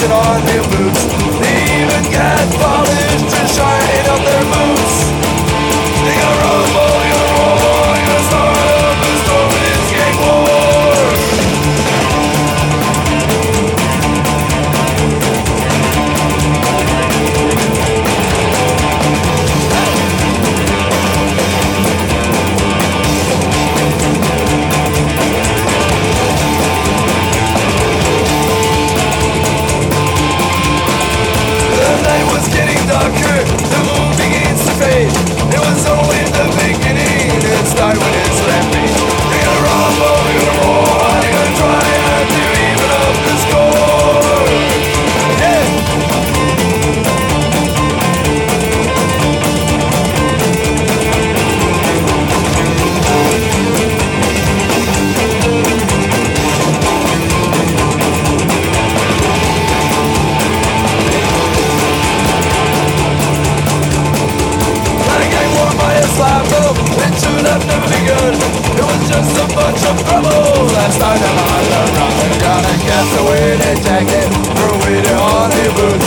it on their boots. They even got polish to shine up their boots. They got rumble, they got roar, they got start up the storm in this gang war. The moon begins to fade. It was only the beginning. It started when it's ramping. They're gonna rumble, they're gonna roar, they're gonna try and to even up the score. Yeah. It should have never begun. It was just a bunch of trouble. Last night I'm on the run. Gonna cast away their jacket, throw it on their boots.